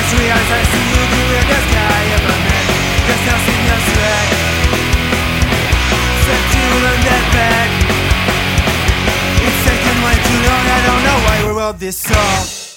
real as I see you, the weirdest guy ever met. Just else in your sweat, sweat you on that bed. It's taken way too long, I don't know why we wrote this song.